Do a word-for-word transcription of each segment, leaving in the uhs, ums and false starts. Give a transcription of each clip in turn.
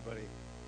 everybody.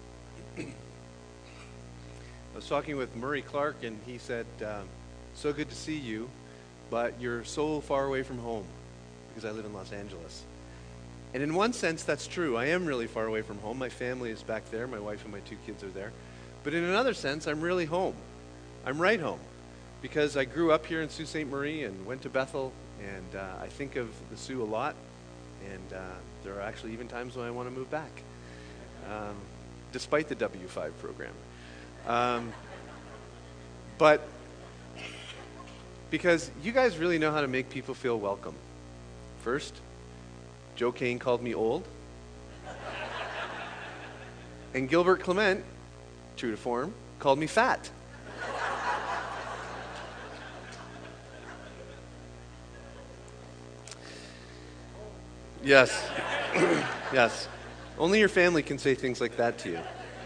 I was talking with Murray Clark, and he said, um, so good to see you, but you're so far away from home, because I live in Los Angeles. And in one sense, that's true. I am really far away from home. My family is back there. My wife and my two kids are there. But in another sense, I'm really home. I'm right home, because I grew up here in Sault Ste. Marie and went to Bethel, and uh, I think of the Sioux a lot, and uh, there are actually even times when I want to move back. Um, despite the W five program. Um, but because you guys really know how to make people feel welcome. First, Joe Kane called me old. And Gilbert Clement, true to form, called me fat. Yes. Yes. Only your family can say things like that to you.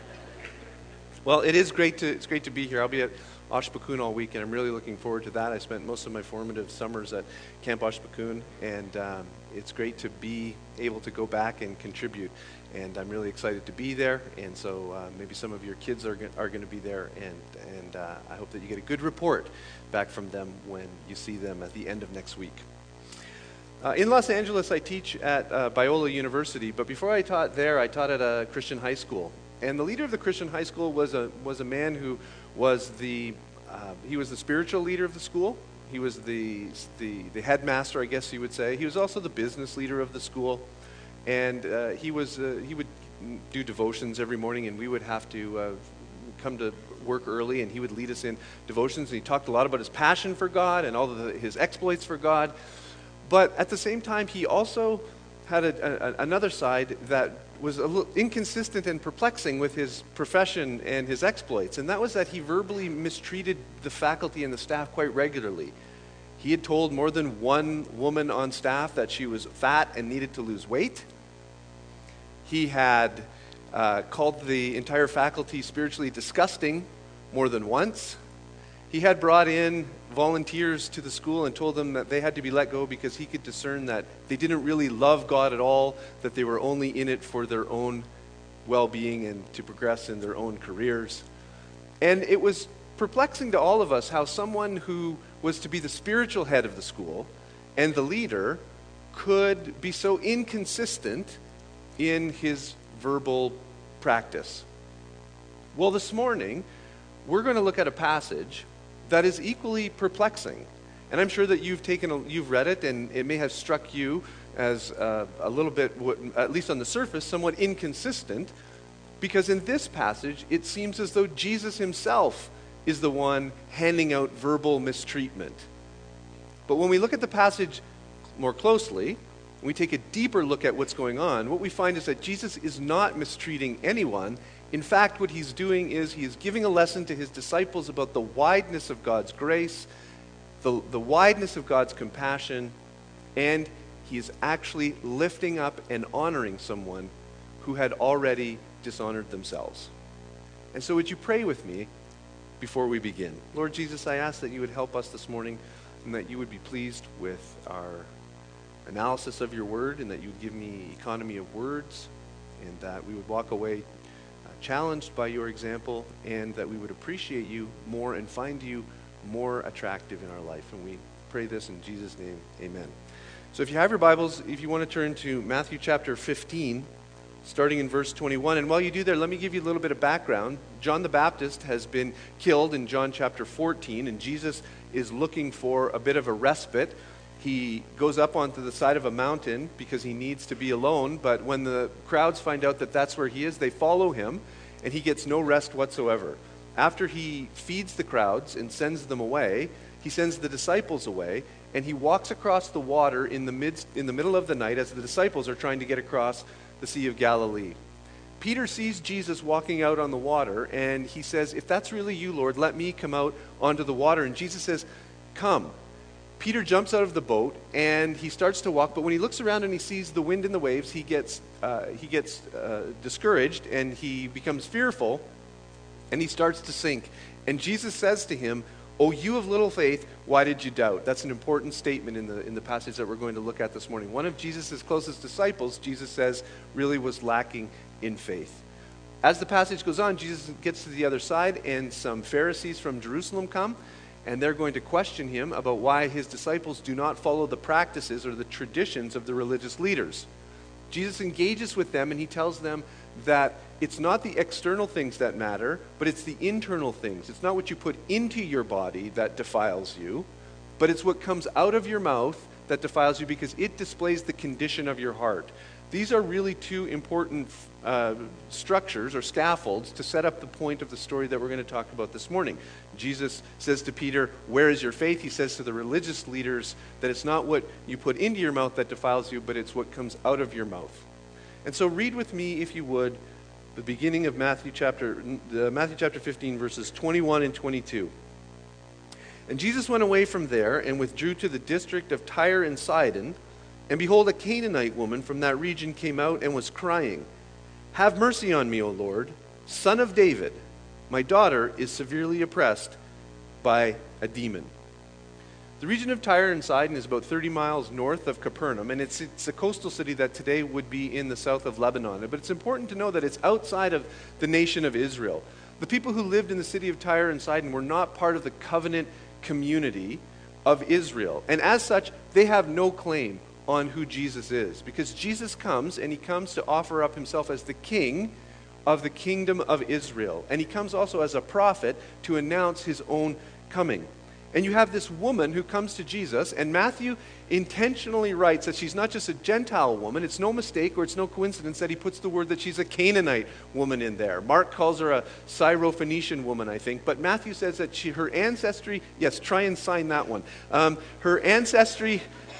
Well, it is great to it's great to be here. I'll be at Oshpakun all week, and I'm really looking forward to that. I spent most of my formative summers at Camp Oshpakun, and um, it's great to be able to go back and contribute. And I'm really excited to be there. And so uh, maybe some of your kids are go- are going to be there, and and uh, I hope that you get a good report back from them when you see them at the end of next week. Uh, in Los Angeles, I teach at uh, Biola University, but before I taught there, I taught at a Christian high school. And the leader of the Christian high school was a was a man who was the uh, he was the spiritual leader of the school. He was the the the headmaster, I guess you would say. He was also the business leader of the school, and uh, he was uh, he would do devotions every morning, and we would have to uh, come to work early, and he would lead us in devotions. And he talked a lot about his passion for God and all of the, his exploits for God. But at the same time, he also had a, a, another side that was a little inconsistent and perplexing with his profession and his exploits, and that was that he verbally mistreated the faculty and the staff quite regularly. He had told more than one woman on staff that she was fat and needed to lose weight. He had uh, called the entire faculty spiritually disgusting more than once. He had brought in volunteers to the school and told them that they had to be let go because he could discern that they didn't really love God at all, that they were only in it for their own well-being and to progress in their own careers. And it was perplexing to all of us how someone who was to be the spiritual head of the school and the leader could be so inconsistent in his verbal practice. Well, this morning, we're going to look at a passage that is equally perplexing. And I'm sure that you've taken, a, you've read it, and it may have struck you as uh, a little bit, at least on the surface, somewhat inconsistent, because in this passage, it seems as though Jesus himself is the one handing out verbal mistreatment. But when we look at the passage more closely, we take a deeper look at what's going on, what we find is that Jesus is not mistreating anyone. In fact, what he's doing is he is giving a lesson to his disciples about the wideness of God's grace, the, the wideness of God's compassion, and he is actually lifting up and honoring someone who had already dishonored themselves. And so would you pray with me before we begin? Lord Jesus, I ask that you would help us this morning and that you would be pleased with our analysis of your word and that you would give me economy of words and that we would walk away challenged by your example, and that we would appreciate you more and find you more attractive in our life. And we pray this in Jesus' name, amen. So if you have your Bibles, if you want to turn to Matthew chapter fifteen, starting in verse twenty-one. And while you do there, let me give you a little bit of background. John the Baptist has been killed in John chapter fourteen, and Jesus is looking for a bit of a respite. He goes up onto the side of a mountain because he needs to be alone, but when the crowds find out that that's where he is, they follow him, and he gets no rest whatsoever. After he feeds the crowds and sends them away, he sends the disciples away, and he walks across the water in the midst, in the middle of the night as the disciples are trying to get across the Sea of Galilee. Peter sees Jesus walking out on the water, and he says, "If that's really you, Lord, let me come out onto the water." And Jesus says, "Come." Peter jumps out of the boat, and he starts to walk, but when he looks around and he sees the wind and the waves, he gets uh, he gets uh, discouraged, and he becomes fearful, and he starts to sink. And Jesus says to him, "O you of little faith, why did you doubt?" That's an important statement in the in the passage that we're going to look at this morning. One of Jesus' closest disciples, Jesus says, really was lacking in faith. As the passage goes on, Jesus gets to the other side, and some Pharisees from Jerusalem come, and they're going to question him about why his disciples do not follow the practices or the traditions of the religious leaders. Jesus engages with them, and he tells them that it's not the external things that matter, but it's the internal things. It's not what you put into your body that defiles you, but it's what comes out of your mouth that defiles you, because it displays the condition of your heart. These are really two important uh, structures or scaffolds to set up the point of the story that we're going to talk about this morning. Jesus says to Peter, "Where is your faith?" He says to the religious leaders that it's not what you put into your mouth that defiles you, but it's what comes out of your mouth. And so read with me, if you would, the beginning of Matthew chapter, uh, Matthew chapter fifteen, verses twenty-one and twenty-two. "And Jesus went away from there and withdrew to the district of Tyre and Sidon. And behold, a Canaanite woman from that region came out and was crying, 'Have mercy on me, O Lord, Son of David. My daughter is severely oppressed by a demon.'" The region of Tyre and Sidon is about thirty miles north of Capernaum, and it's, it's a coastal city that today would be in the south of Lebanon. But it's important to know that it's outside of the nation of Israel. The people who lived in the city of Tyre and Sidon were not part of the covenant community of Israel. And as such, they have no claim on who Jesus is, because Jesus comes, and he comes to offer up himself as the king of the kingdom of Israel. And he comes also as a prophet to announce his own coming. And you have this woman who comes to Jesus, and Matthew intentionally writes that she's not just a Gentile woman. It's no mistake or it's no coincidence that he puts the word that she's a Canaanite woman in there. Mark calls her a Syrophoenician woman, I think. But Matthew says that she, her ancestry, yes, try and sign that one. Um, her ancestry...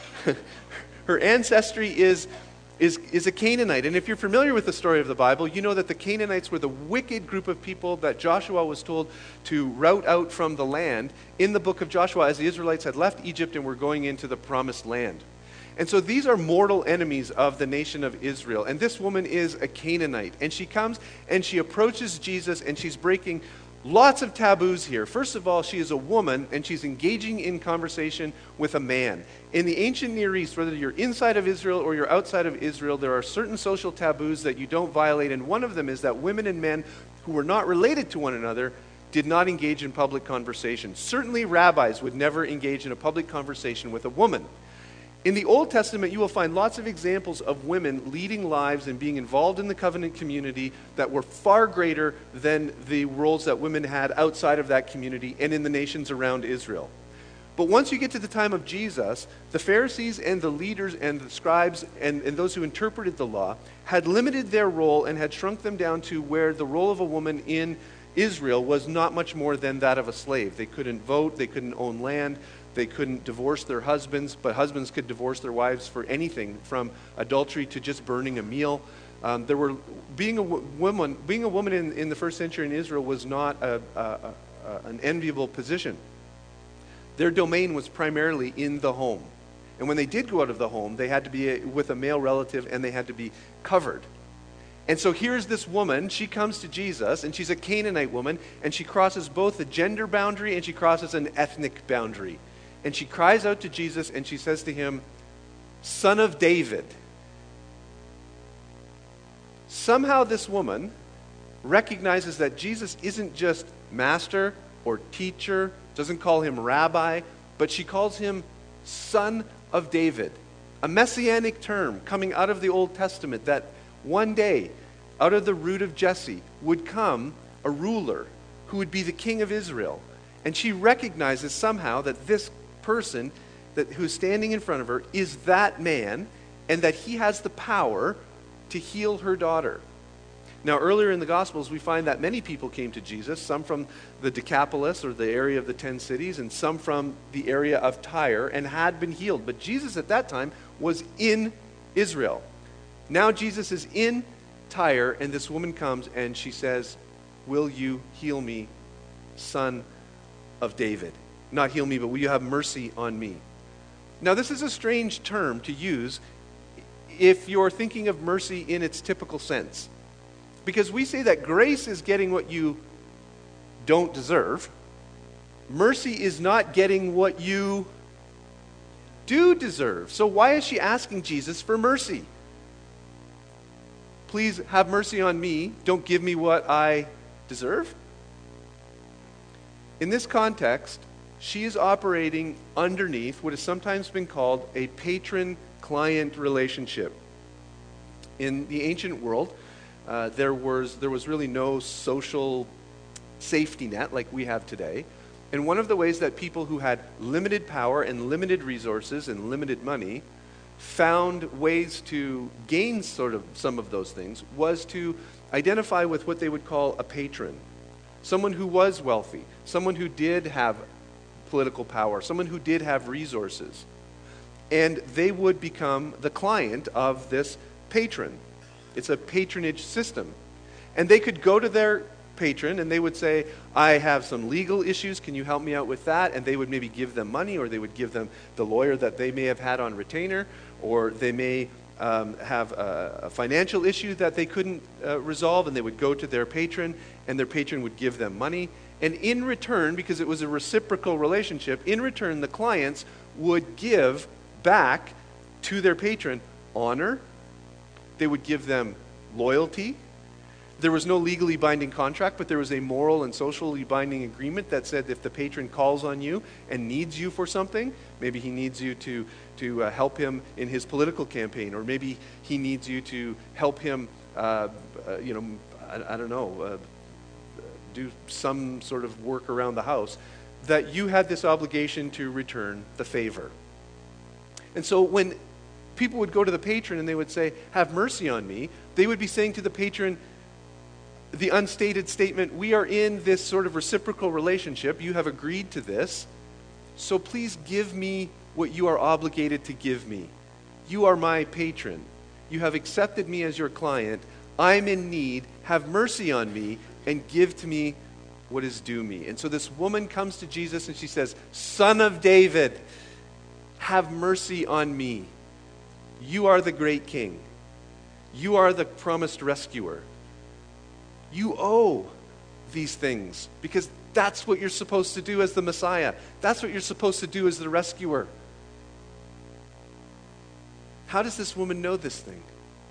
Her ancestry is, is, is a Canaanite. And if you're familiar with the story of the Bible, you know that the Canaanites were the wicked group of people that Joshua was told to rout out from the land in the book of Joshua as the Israelites had left Egypt and were going into the promised land. And so these are mortal enemies of the nation of Israel. And this woman is a Canaanite. And she comes and she approaches Jesus, and she's breaking lots of taboos here. First of all, she is a woman, and she's engaging in conversation with a man. In the ancient Near East, whether you're inside of Israel or you're outside of Israel, there are certain social taboos that you don't violate, and one of them is that women and men who were not related to one another did not engage in public conversation. Certainly rabbis would never engage in a public conversation with a woman. In the Old Testament, you will find lots of examples of women leading lives and being involved in the covenant community that were far greater than the roles that women had outside of that community and in the nations around Israel. But once you get to the time of Jesus, the Pharisees and the leaders and the scribes and, and those who interpreted the law had limited their role and had shrunk them down to where the role of a woman in Israel was not much more than that of a slave. They couldn't vote, they couldn't own land, they couldn't divorce their husbands, but husbands could divorce their wives for anything from adultery to just burning a meal. Um, there were being a w- woman, being a woman in, in the first century in Israel was not a, a, a, a, an enviable position. Their domain was primarily in the home, and when they did go out of the home, they had to be a, with a male relative, and they had to be covered. And so here's this woman, she comes to Jesus, and she's a Canaanite woman, and she crosses both a gender boundary and she crosses an ethnic boundary. And she cries out to Jesus, and she says to him, "Son of David." Somehow this woman recognizes that Jesus isn't just master or teacher, doesn't call him rabbi, but she calls him Son of David, a messianic term coming out of the Old Testament that one day, out of the root of Jesse, would come a ruler who would be the king of Israel. And she recognizes somehow that this person that who's standing in front of her is that man, and that he has the power to heal her daughter. Now, earlier in the Gospels, we find that many people came to Jesus, some from the Decapolis, or the area of the ten cities, and some from the area of Tyre, and had been healed. But Jesus at that time was in Israel. Now Jesus is in Tyre, and this woman comes, and she says, "Will you heal me, Son of David?" Not heal me, but will you have mercy on me? Now, this is a strange term to use if you're thinking of mercy in its typical sense. Because we say that grace is getting what you don't deserve. Mercy is not getting what you do deserve. So why is she asking Jesus for mercy? please have mercy on me. Don't give me what I deserve. In this context, she is operating underneath what has sometimes been called a patron-client relationship. In the ancient world, uh, there was there was really no social safety net like we have today. And one of the ways that people who had limited power and limited resources and limited money found ways to gain sort of some of those things was to identify with what they would call a patron. Someone who was wealthy, someone who did have political power, someone who did have resources. And they would become the client of this patron. It's a patronage system. And they could go to their patron and they would say, I have some legal issues, can you help me out with that? And they would maybe give them money, or they would give them the lawyer that they may have had on retainer, or they may um, have a, a financial issue that they couldn't uh, resolve, and they would go to their patron, and their patron would give them money. And in return, because it was a reciprocal relationship, in return the clients would give back to their patron honor. They would give them loyalty. There was no legally binding contract, but there was a moral and socially binding agreement that said if the patron calls on you and needs you for something, maybe he needs you to, to uh, help him in his political campaign, or maybe he needs you to help him, uh, uh, you know, I, I don't know, uh, do some sort of work around the house, that you had this obligation to return the favor. And so when people would go to the patron and they would say, have mercy on me, they would be saying to the patron the unstated statement, we are in this sort of reciprocal relationship, you have agreed to this, so please give me what you are obligated to give me. You are my patron. You have accepted me as your client. I'm in need. Have mercy on me and give to me what is due me. And so this woman comes to Jesus and she says, Son of David, have mercy on me. You are the great king. You are the promised rescuer. You owe these things because that's what you're supposed to do as the Messiah. That's what you're supposed to do as the rescuer. How does this woman know this thing?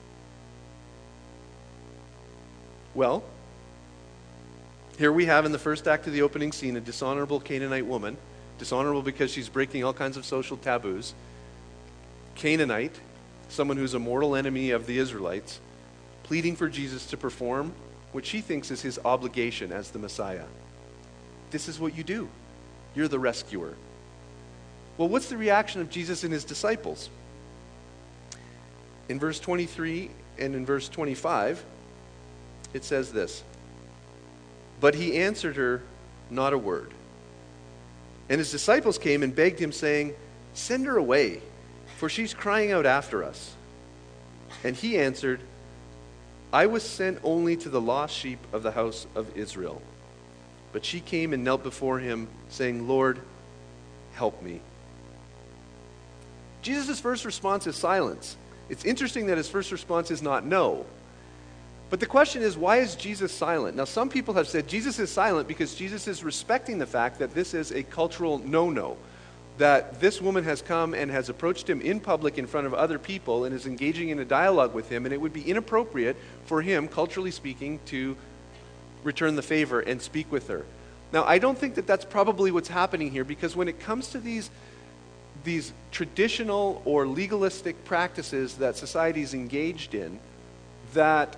Well, here we have in the first act of the opening scene a dishonorable Canaanite woman. Dishonorable because she's breaking all kinds of social taboos. Canaanite, someone who's a mortal enemy of the Israelites, pleading for Jesus to perform what she thinks is his obligation as the Messiah. This is what you do. You're the rescuer. Well, what's the reaction of Jesus and his disciples? In verse twenty-three and in verse twenty-five, it says this, but he answered her not a word. And his disciples came and begged him, saying, send her away, for she's crying out after us. And he answered, I was sent only to the lost sheep of the house of Israel. But she came and knelt before him, saying, Lord, help me. Jesus' first response is silence. It's interesting that his first response is not no. But the question is, why is Jesus silent? Now, some people have said Jesus is silent because Jesus is respecting the fact that this is a cultural no-no. That this woman has come and has approached him in public in front of other people and is engaging in a dialogue with him, and it would be inappropriate for him, culturally speaking, to return the favor and speak with her. Now, I don't think that that's probably what's happening here, because when it comes to these, these traditional or legalistic practices that society is engaged in, that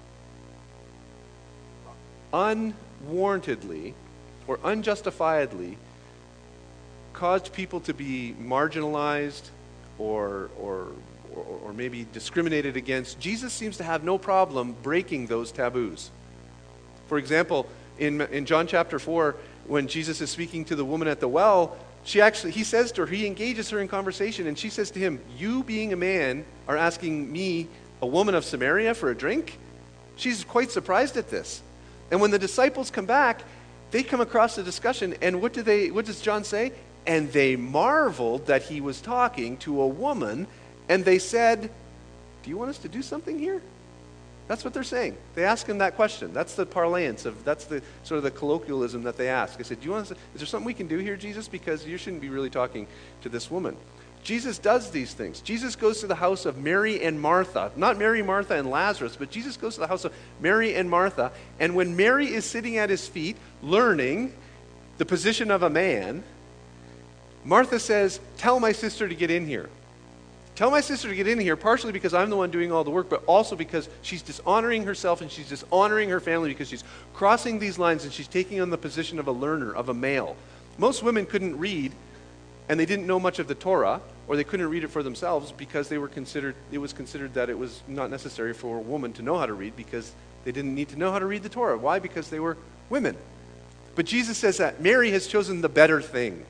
unwarrantedly or unjustifiedly caused people to be marginalized or, or, or, or maybe discriminated against, Jesus seems to have no problem breaking those taboos. For example, in, in John chapter four, when Jesus is speaking to the woman at the well, she actually, he says to her, he engages her in conversation, and she says to him, you being a man are asking me, a woman of Samaria, for a drink? She's quite surprised at this. And when the disciples come back, they come across the discussion, and what do they? What does John say? And they marveled that he was talking to a woman, and they said, do you want us to do something here? That's what they're saying. They ask him that question. That's the parlance of, that's the sort of the colloquialism that they ask. They said, do you want us to, is there something we can do here, Jesus? Because you shouldn't be really talking to this woman. Jesus does these things. Jesus goes to the house of Mary and Martha. Not Mary, Martha, and Lazarus, but Jesus goes to the house of Mary and Martha. And when Mary is sitting at his feet, learning the position of a man, Martha says, tell my sister to get in here. Tell my sister to get in here, partially because I'm the one doing all the work, but also because she's dishonoring herself and she's dishonoring her family because she's crossing these lines and she's taking on the position of a learner, of a male. Most women couldn't read, and they didn't know much of the Torah, or they couldn't read it for themselves because they were considered, it was considered that it was not necessary for a woman to know how to read because they didn't need to know how to read the Torah. Why? Because they were women. But Jesus says that Mary has chosen the better thing.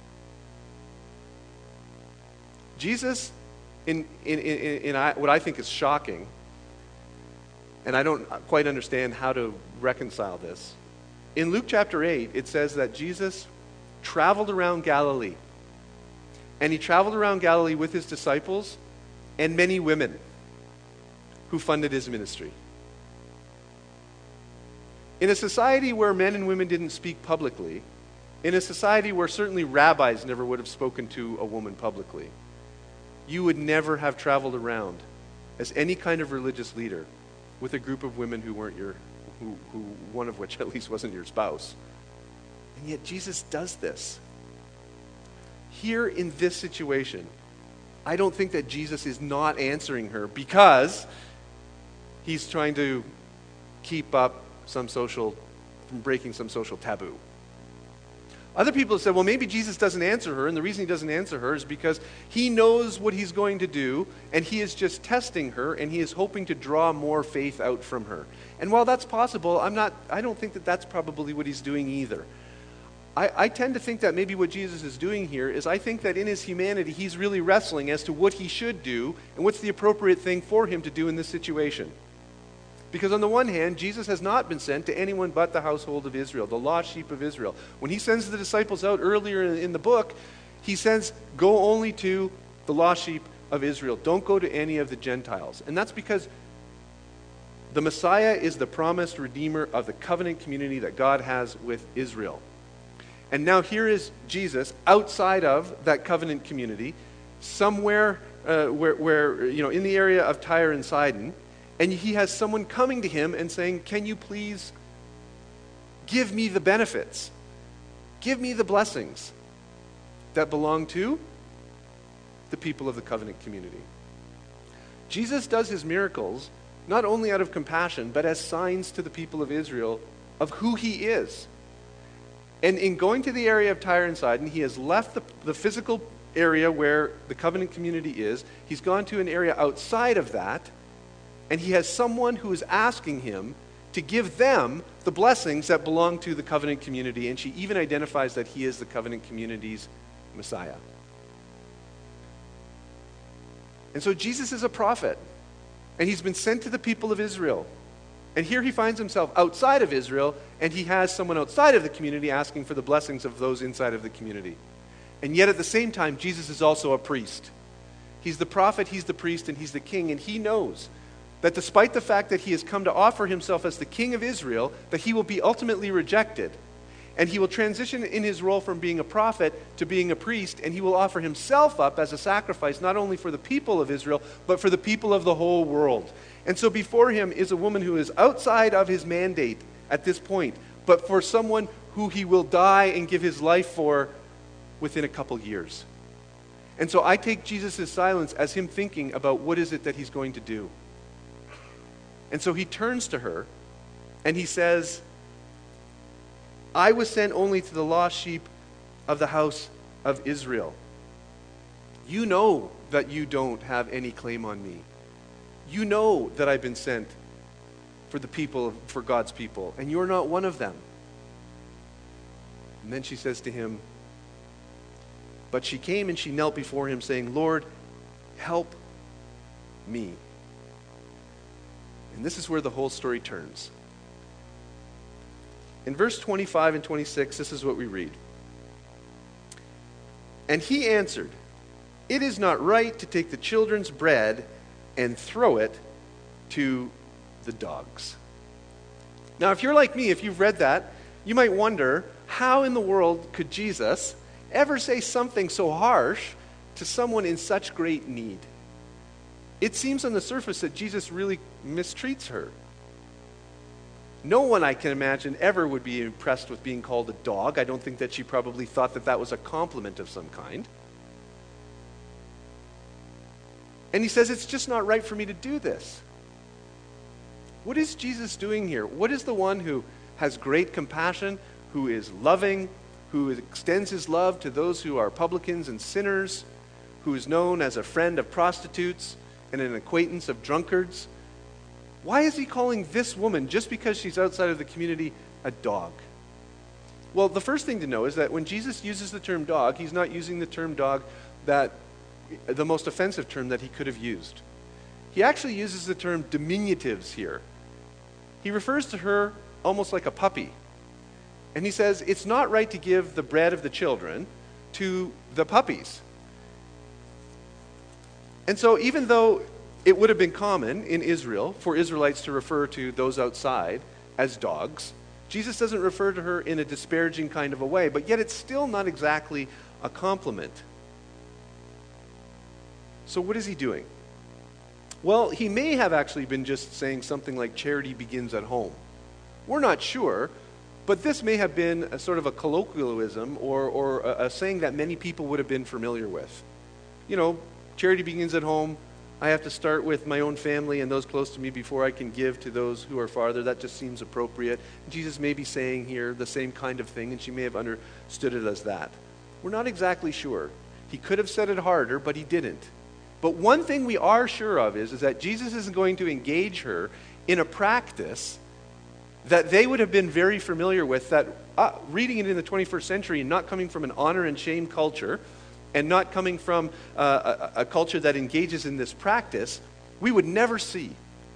Jesus, in, in, in, in I, what I think is shocking, and I don't quite understand how to reconcile this, in Luke chapter eight, it says that Jesus traveled around Galilee. And he traveled around Galilee with his disciples and many women who funded his ministry. In a society where men and women didn't speak publicly, in a society where certainly rabbis never would have spoken to a woman publicly, you would never have traveled around as any kind of religious leader with a group of women who weren't your, who, who one of which at least wasn't your spouse. And yet Jesus does this. Here in this situation, I don't think that Jesus is not answering her because he's trying to keep up some social, from breaking some social taboo. Other people have said, well, maybe Jesus doesn't answer her, and the reason he doesn't answer her is because he knows what he's going to do, and he is just testing her, and he is hoping to draw more faith out from her. And while that's possible, I'm not, I don't think that that's probably what he's doing either. I, I tend to think that maybe what Jesus is doing here is I think that in his humanity, he's really wrestling as to what he should do and what's the appropriate thing for him to do in this situation. Because on the one hand, Jesus has not been sent to anyone but the household of Israel, the lost sheep of Israel. When he sends the disciples out earlier in the book, he says, go only to the lost sheep of Israel. Don't go to any of the Gentiles. And that's because the Messiah is the promised redeemer of the covenant community that God has with Israel. And now here is Jesus outside of that covenant community, somewhere uh, where, where, you know, in the area of Tyre and Sidon, and he has someone coming to him and saying, can you please give me the benefits? Give me the blessings that belong to the people of the covenant community. Jesus does his miracles not only out of compassion, but as signs to the people of Israel of who he is. And in going to the area of Tyre and Sidon, he has left the, the physical area where the covenant community is. He's gone to an area outside of that, and he has someone who is asking him to give them the blessings that belong to the covenant community, and she even identifies that he is the covenant community's Messiah. And so Jesus is a prophet, and he's been sent to the people of Israel. And here he finds himself outside of Israel, and he has someone outside of the community asking for the blessings of those inside of the community. And yet at the same time, Jesus is also a priest. He's the prophet, he's the priest, and he's the king, and he knows that despite the fact that he has come to offer himself as the king of Israel, that he will be ultimately rejected. And he will transition in his role from being a prophet to being a priest, and he will offer himself up as a sacrifice not only for the people of Israel, but for the people of the whole world. And so before him is a woman who is outside of his mandate at this point, but for someone who he will die and give his life for within a couple years. And so I take Jesus' silence as him thinking about what is it that he's going to do. And so he turns to her and he says, I was sent only to the lost sheep of the house of Israel. You know that you don't have any claim on me. You know that I've been sent for the people, for God's people, and you're not one of them. And then she says to him, but she came and she knelt before him saying, Lord, help me. And this is where the whole story turns. In verse twenty-five and twenty-six, this is what we read. And he answered, it is not right to take the children's bread and throw it to the dogs. Now, if you're like me, if you've read that, you might wonder, how in the world could Jesus ever say something so harsh to someone in such great need. It seems on the surface that Jesus really mistreats her. No one, I can imagine, ever would be impressed with being called a dog. I don't think that she probably thought that that was a compliment of some kind. And he says, it's just not right for me to do this. What is Jesus doing here? What is the one who has great compassion, who is loving, who extends his love to those who are publicans and sinners, who is known as a friend of prostitutes and an acquaintance of drunkards? Why is he calling this woman, just because she's outside of the community, a dog? Well, the first thing to know is that when Jesus uses the term dog, he's not using the term dog, that the most offensive term that he could have used. He actually uses the term diminutives here. He refers to her almost like a puppy. And he says, it's not right to give the bread of the children to the puppies. And so even though it would have been common in Israel for Israelites to refer to those outside as dogs, Jesus doesn't refer to her in a disparaging kind of a way, but yet it's still not exactly a compliment. So what is he doing? Well, he may have actually been just saying something like charity begins at home. We're not sure, but this may have been a sort of a colloquialism or, or a, a saying that many people would have been familiar with. You know, charity begins at home. I have to start with my own family and those close to me before I can give to those who are farther. That just seems appropriate. Jesus may be saying here the same kind of thing, and she may have understood it as that. We're not exactly sure. He could have said it harder, but he didn't. But one thing we are sure of is, is that Jesus isn't going to engage her in a practice that they would have been very familiar with, that uh, reading it in the twenty-first century and not coming from an honor and shame culture, and not coming from uh, a, a culture that engages in this practice, we would never see.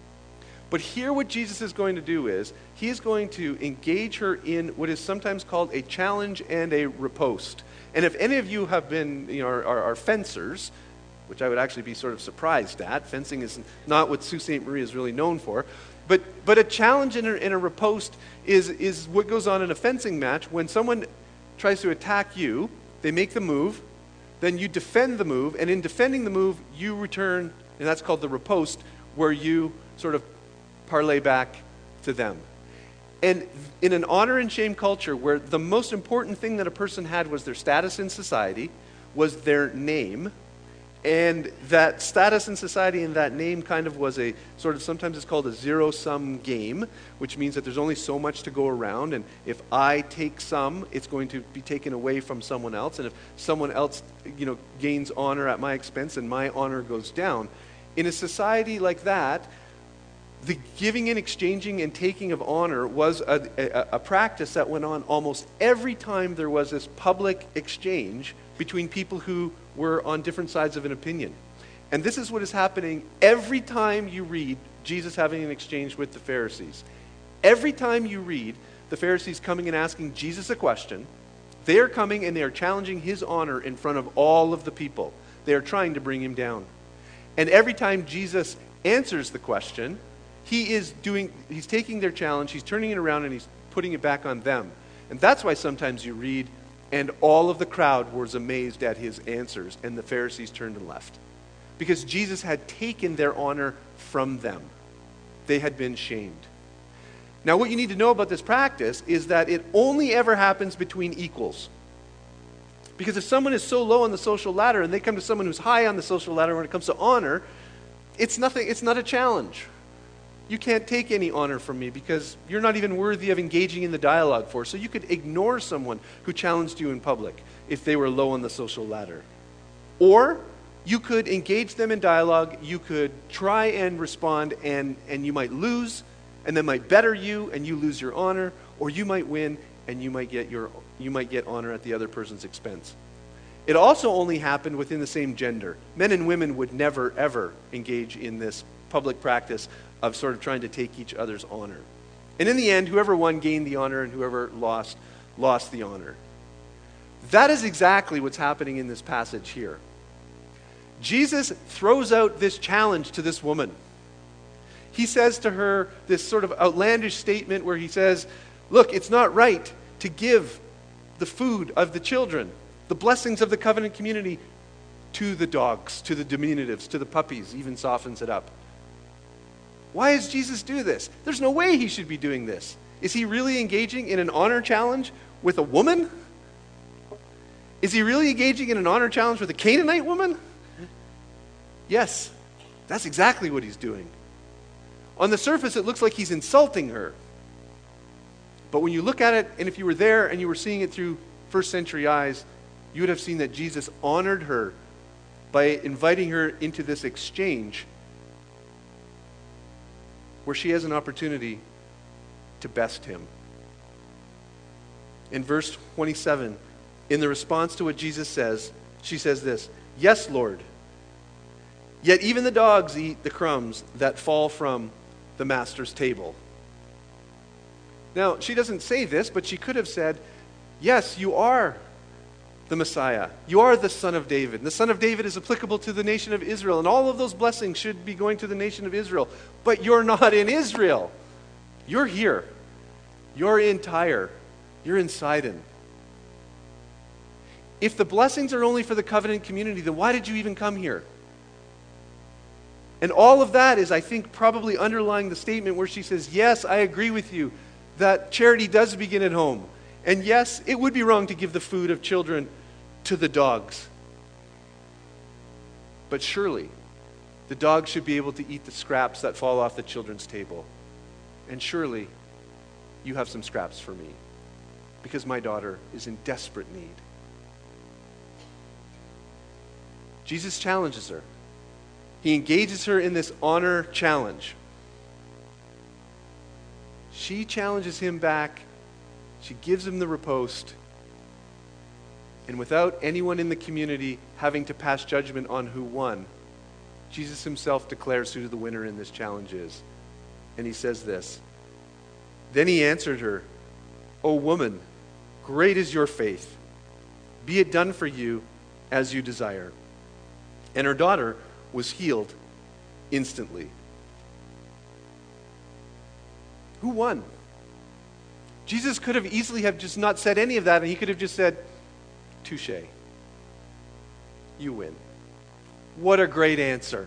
But here what Jesus is going to do is, he is going to engage her in what is sometimes called a challenge and a riposte. And if any of you have been, you know, are, are, are fencers, which I would actually be sort of surprised at. Fencing is not what Sault Ste. Marie is really known for. But but a challenge and a, and a riposte is, is what goes on in a fencing match. When someone tries to attack you, they make the move, then you defend the move, and in defending the move, you return, and that's called the riposte, where you sort of parlay back to them. And in an honor and shame culture where the most important thing that a person had was their status in society, was their name, and that status in society and that name kind of was a sort of, sometimes it's called a zero-sum game, which means that there's only so much to go around, and if I take some, it's going to be taken away from someone else, and if someone else, you know, gains honor at my expense and my honor goes down. In a society like that, the giving and exchanging and taking of honor was a, a, a practice that went on almost every time there was this public exchange between people who were on different sides of an opinion. And this is what is happening every time you read Jesus having an exchange with the Pharisees. Every time you read the Pharisees coming and asking Jesus a question, they are coming and they are challenging his honor in front of all of the people. They are trying to bring him down. And every time Jesus answers the question, he is doing, he's taking their challenge, he's turning it around, and he's putting it back on them. And that's why sometimes you read, and all of the crowd was amazed at his answers, and the Pharisees turned and left. Because Jesus had taken their honor from them. They had been shamed. Now, what you need to know about this practice is that it only ever happens between equals. Because if someone is so low on the social ladder and they come to someone who's high on the social ladder when it comes to honor, it's nothing, it's not a challenge. You can't take any honor from me because you're not even worthy of engaging in the dialogue for. So you could ignore someone who challenged you in public if they were low on the social ladder. Or you could engage them in dialogue, you could try and respond, and, and you might lose, and they might better you, and you lose your honor, or you might win, and you might get your you might get honor at the other person's expense. It also only happened within the same gender. Men and women would never, ever engage in this public practice of sort of trying to take each other's honor. And in the end, whoever won gained the honor, and whoever lost, lost the honor. That is exactly what's happening in this passage here. Jesus throws out this challenge to this woman. He says to her this sort of outlandish statement where he says, look, it's not right to give the food of the children, the blessings of the covenant community, to the dogs, to the diminutives, to the puppies, even softens it up. Why does Jesus do this? There's no way he should be doing this. Is he really engaging in an honor challenge with a woman? Is he really engaging in an honor challenge with a Canaanite woman? Yes, that's exactly what he's doing. On the surface, it looks like he's insulting her. But when you look at it, and if you were there and you were seeing it through first century eyes, you would have seen that Jesus honored her by inviting her into this exchange where she has an opportunity to best him. In verse twenty-seven, in the response to what Jesus says, she says this, "Yes, Lord, yet even the dogs eat the crumbs that fall from the master's table." Now, she doesn't say this, but she could have said, "Yes, you are the Messiah. You are the Son of David. And the Son of David is applicable to the nation of Israel, and all of those blessings should be going to the nation of Israel. But you're not in Israel. You're here. You're in Tyre. You're in Sidon. If the blessings are only for the covenant community, then why did you even come here?" And all of that is, I think, probably underlying the statement where she says, "Yes, I agree with you that charity does begin at home. And yes, it would be wrong to give the food of children to the dogs. But surely, the dogs should be able to eat the scraps that fall off the children's table. And surely, you have some scraps for me, because my daughter is in desperate need." Jesus challenges her. He engages her in this honor challenge. She challenges him back. She gives him the riposte. And without anyone in the community having to pass judgment on who won, Jesus himself declares who the winner in this challenge is. And he says this, "Then he answered her, 'O woman, great is your faith. Be it done for you as you desire.' And her daughter was healed instantly." Who won? Jesus could have easily have just not said any of that, and he could have just said, "Touché. You win." What a great answer.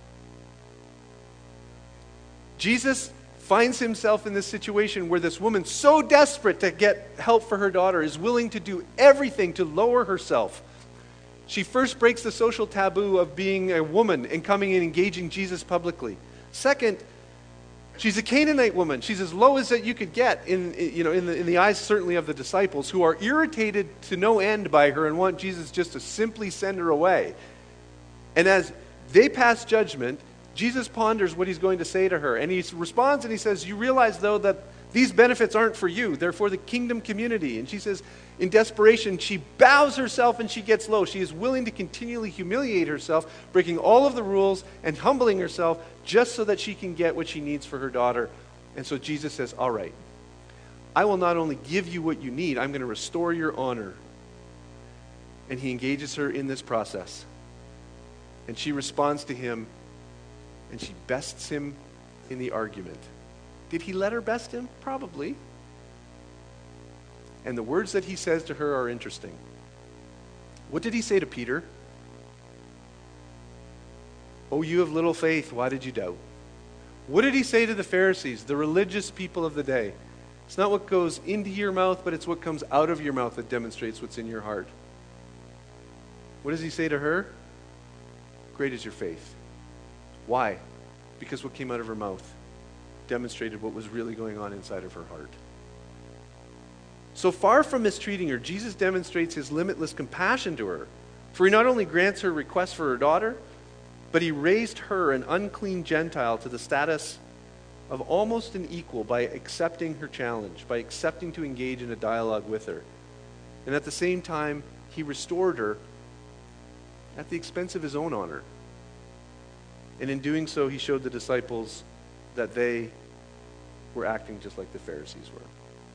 Jesus finds himself in this situation where this woman, so desperate to get help for her daughter, is willing to do everything to lower herself. She first breaks the social taboo of being a woman and coming and engaging Jesus publicly. Second, she's a Canaanite woman. She's as low as that you could get in, you know, in the, in the eyes certainly of the disciples, who are irritated to no end by her and want Jesus just to simply send her away. And as they pass judgment, Jesus ponders what he's going to say to her. And he responds and he says, "You realize, though, that these benefits aren't for you. They're for the kingdom community." And she says, in desperation, she bows herself and she gets low. She is willing to continually humiliate herself, breaking all of the rules and humbling herself just so that she can get what she needs for her daughter. And so Jesus says, "All right, I will not only give you what you need, I'm going to restore your honor." And he engages her in this process. And she responds to him, and she bests him in the argument. Did he let her best him? Probably. And the words that he says to her are interesting. What did he say to Peter? "Oh, you have little faith, why did you doubt?" What did he say to the Pharisees, the religious people of the day? It's not what goes into your mouth, but it's what comes out of your mouth that demonstrates what's in your heart. What does he say to her? Great is your faith. Why? Because what came out of her mouth demonstrated what was really going on inside of her heart. So far from mistreating her, Jesus demonstrates his limitless compassion to her. For he not only grants her request for her daughter, but he raised her, an unclean Gentile, to the status of almost an equal by accepting her challenge, by accepting to engage in a dialogue with her. And at the same time, he restored her at the expense of his own honor. And in doing so, he showed the disciples that they were acting just like the Pharisees were.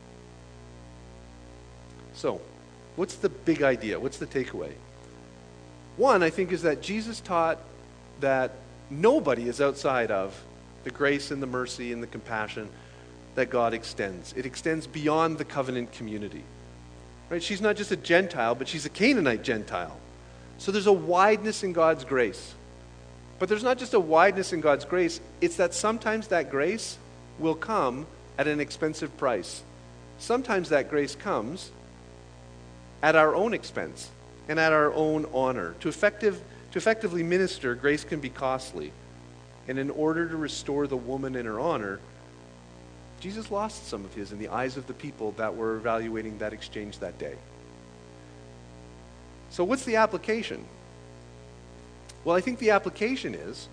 So, what's the big idea? What's the takeaway? One, I think, is that Jesus taught that nobody is outside of the grace and the mercy and the compassion that God extends. It extends beyond the covenant community. Right? She's not just a Gentile, but she's a Canaanite Gentile. So there's a wideness in God's grace. But there's not just a wideness in God's grace, it's that sometimes that grace will come at an expensive price. Sometimes that grace comes at our own expense and at our own honor. To effective, to effectively minister, grace can be costly. And in order to restore the woman in her honor, Jesus lost some of his in the eyes of the people that were evaluating that exchange that day. So what's the application? Well, I think the application is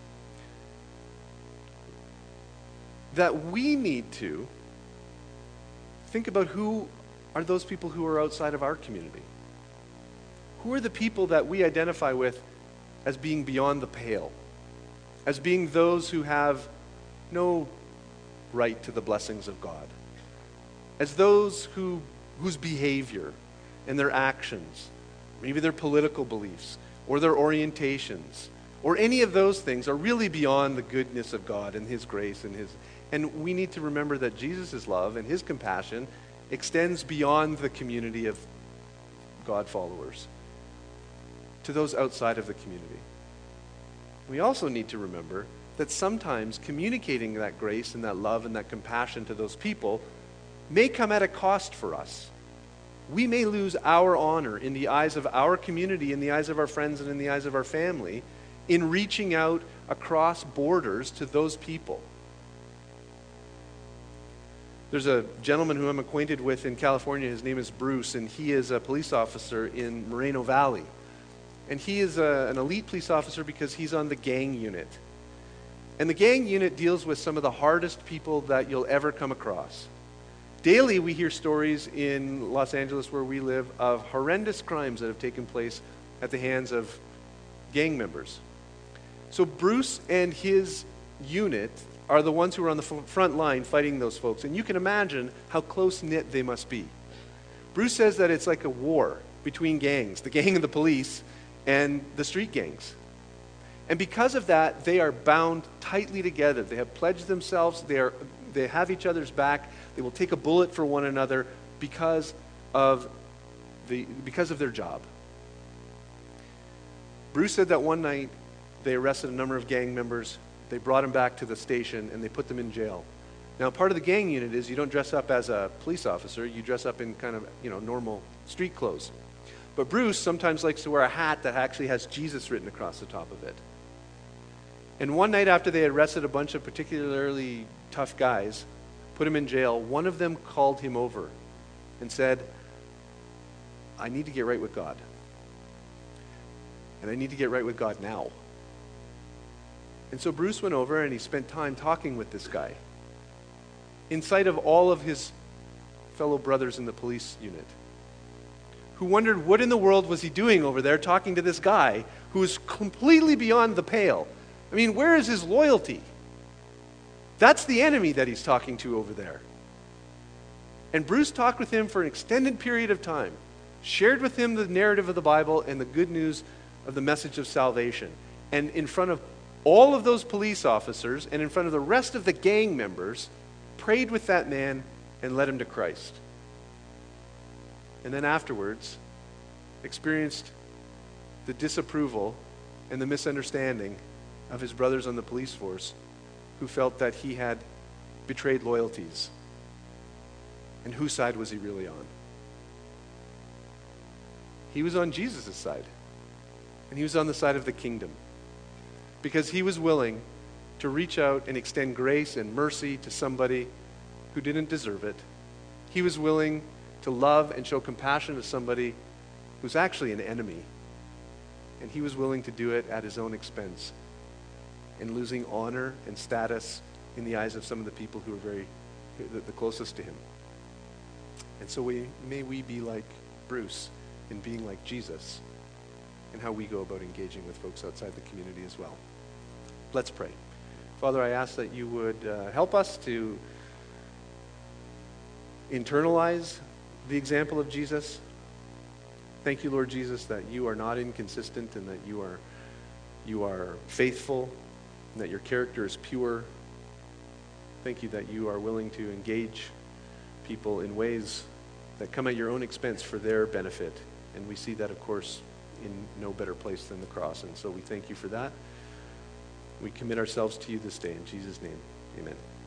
that we need to think about who are those people who are outside of our community. Who are the people that we identify with as being beyond the pale? As being those who have no right to the blessings of God? As those who whose behavior and their actions, maybe their political beliefs, or their orientations, or any of those things are really beyond the goodness of God and his grace and his... And we need to remember that Jesus' love and his compassion extends beyond the community of God followers to those outside of the community. We also need to remember that sometimes communicating that grace and that love and that compassion to those people may come at a cost for us. We may lose our honor in the eyes of our community, in the eyes of our friends, and in the eyes of our family in reaching out across borders to those people. There's a gentleman who I'm acquainted with in California. His name is Bruce, and he is a police officer in Moreno Valley. And he is a, an elite police officer because he's on the gang unit. And the gang unit deals with some of the hardest people that you'll ever come across. Daily we hear stories in Los Angeles where we live of horrendous crimes that have taken place at the hands of gang members. So Bruce and his unit are the ones who are on the front line fighting those folks. And you can imagine how close-knit they must be. Bruce says that it's like a war between gangs, the gang of the police and the street gangs. And because of that, they are bound tightly together. They have pledged themselves. They are, they have each other's back. They will take a bullet for one another because of the because of their job. Bruce said that one night they arrested a number of gang members. They brought them back to the station and they put them in jail. Now, part of the gang unit is you don't dress up as a police officer. You dress up in kind of, you know, normal street clothes. But Bruce sometimes likes to wear a hat that actually has Jesus written across the top of it. And one night after they had arrested a bunch of particularly tough guys, put him in jail, one of them called him over and said, I need to get right with God. And I need to get right with God now. And so Bruce went over and he spent time talking with this guy in sight of all of his fellow brothers in the police unit, who wondered what in the world was he doing over there talking to this guy who was completely beyond the pale. I mean, where is his loyalty? That's the enemy that he's talking to over there. And Bruce talked with him for an extended period of time, shared with him the narrative of the Bible and the good news of the message of salvation. And in front of all of those police officers and in front of the rest of the gang members, prayed with that man and led him to Christ. And then afterwards, experienced the disapproval and the misunderstanding of his brothers on the police force who felt that he had betrayed loyalties. And whose side was he really on? He was on Jesus' side. And he was on the side of the kingdom. Because he was willing to reach out and extend grace and mercy to somebody who didn't deserve it. He was willing to love and show compassion to somebody who's actually an enemy. And he was willing to do it at his own expense, and losing honor and status in the eyes of some of the people who are very the, the closest to him. And so we may we be like Bruce in being like Jesus and how we go about engaging with folks outside the community as well. Let's pray. Father, I ask that you would uh, help us to internalize the example of Jesus. Thank you, Lord Jesus, that you are not inconsistent and that you are you are faithful and that your character is pure. Thank you that you are willing to engage people in ways that come at your own expense for their benefit. And we see that, of course, in no better place than the cross. And so we thank you for that. We commit ourselves to you this day. In Jesus' name, amen.